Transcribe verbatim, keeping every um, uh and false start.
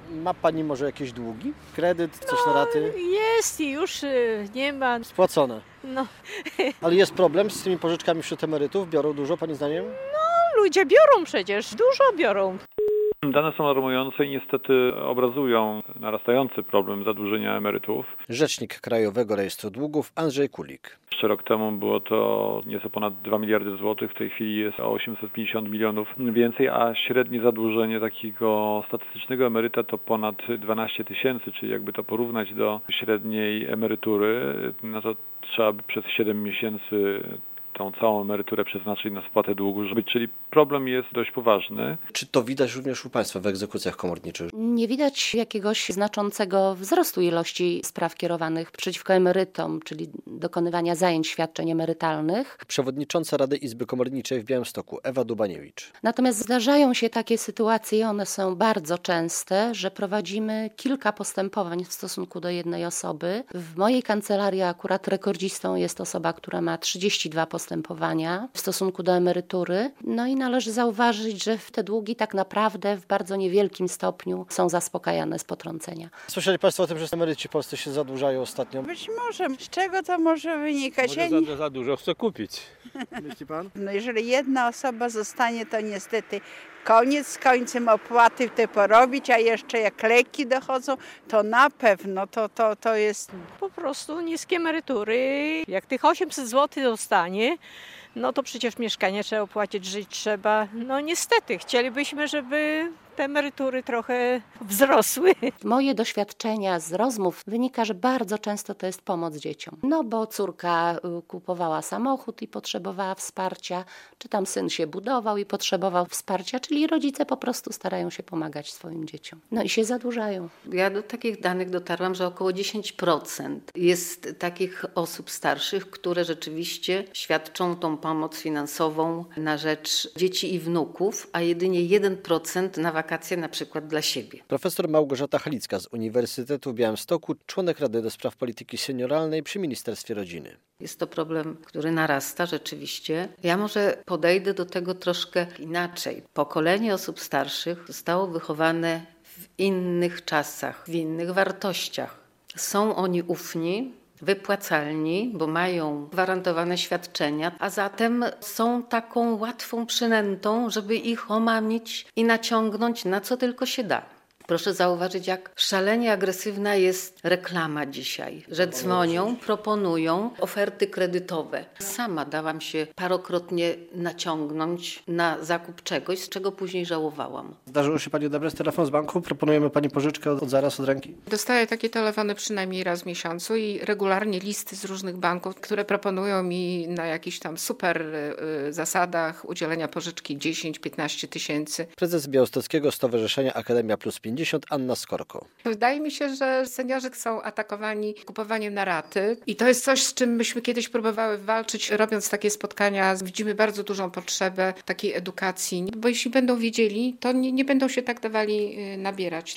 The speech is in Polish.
Ma Pani może jakieś długi? Kredyt, coś na raty? Jest i już y, nie ma. Spłacone. No, Ale jest problem z tymi pożyczkami wśród emerytów? Biorą dużo, Pani zdaniem? ludzie biorą przecież, dużo biorą. Dane są alarmujące i niestety obrazują narastający problem zadłużenia emerytów. Rzecznik Krajowego Rejestru Długów Andrzej Kulik. Jeszcze rok temu było to nieco ponad dwa miliardy złotych, w tej chwili jest o osiemset pięćdziesiąt milionów więcej, a średnie zadłużenie takiego statystycznego emeryta to ponad dwanaście tysięcy, czyli jakby to porównać do średniej emerytury, no to trzeba by przez siedem miesięcy tą całą emeryturę przeznaczyć na spłatę długu, czyli problem jest dość poważny. Czy to widać również u Państwa w egzekucjach komorniczych? Nie widać jakiegoś znaczącego wzrostu ilości spraw kierowanych przeciwko emerytom, czyli dokonywania zajęć świadczeń emerytalnych. Przewodnicząca Rady Izby Komorniczej w Białymstoku Ewa Dubaniewicz. Natomiast zdarzają się takie sytuacje, one są bardzo częste, że prowadzimy kilka postępowań w stosunku do jednej osoby. W mojej kancelarii akurat rekordzistą jest osoba, która ma trzydzieści dwa postępowania w stosunku do emerytury. No i należy zauważyć, że te długi tak naprawdę w bardzo niewielkim stopniu są zaspokajane z potrącenia. Słyszeli Państwo o tym, że emeryci w Polsce się zadłużają ostatnio? Być może. Z czego to może wynikać? Może Ja nie- za, za dużo chce kupić. Myśli Pan? No jeżeli jedna osoba zostanie, to niestety koniec z końcem, opłaty te porobić, a jeszcze jak leki dochodzą, to na pewno to, to, to jest... Po prostu niskie emerytury. Jak tych osiemset złotych dostanie, no to przecież mieszkanie trzeba opłacić, żyć trzeba. No niestety, chcielibyśmy, żeby te emerytury trochę wzrosły. Moje doświadczenia z rozmów wynika, że bardzo często to jest pomoc dzieciom. No bo córka y, kupowała samochód i potrzebowała wsparcia, czy tam syn się budował i potrzebował wsparcia, czyli rodzice po prostu starają się pomagać swoim dzieciom. No i się zadłużają. Ja do takich danych dotarłam, że około dziesięć procent jest takich osób starszych, które rzeczywiście świadczą tą pomoc finansową na rzecz dzieci i wnuków, a jedynie jeden procent na wakacje na przykład dla siebie. Profesor Małgorzata Halicka z Uniwersytetu w Białymstoku, członek Rady do Spraw Polityki Senioralnej przy Ministerstwie Rodziny. Jest to problem, który narasta rzeczywiście. Ja może podejdę do tego troszkę inaczej. Pokolenie osób starszych zostało wychowane w innych czasach, w innych wartościach. Są oni ufni, wypłacalni, bo mają gwarantowane świadczenia, a zatem są taką łatwą przynętą, żeby ich omamić i naciągnąć na co tylko się da. Proszę zauważyć, jak szalenie agresywna jest reklama dzisiaj, że dzwonią, proponują oferty kredytowe. Sama dałam się parokrotnie naciągnąć na zakup czegoś, z czego później żałowałam. Zdarzyło się Pani odebrać telefon z banku? Proponujemy Pani pożyczkę od zaraz, od ręki? Dostaję takie telefony przynajmniej raz w miesiącu i regularnie listy z różnych banków, które proponują mi na jakichś tam super y, zasadach udzielenia pożyczki dziesięć piętnaście tysięcy. Prezes Białostockiego Stowarzyszenia Akademia Plus pięćdziesiąt Anna Skorko. Wydaje mi się, że seniorzy są atakowani kupowaniem na raty i to jest coś, z czym myśmy kiedyś próbowały walczyć, robiąc takie spotkania. Widzimy bardzo dużą potrzebę takiej edukacji, bo jeśli będą wiedzieli, to nie, nie będą się tak dawali y, nabierać.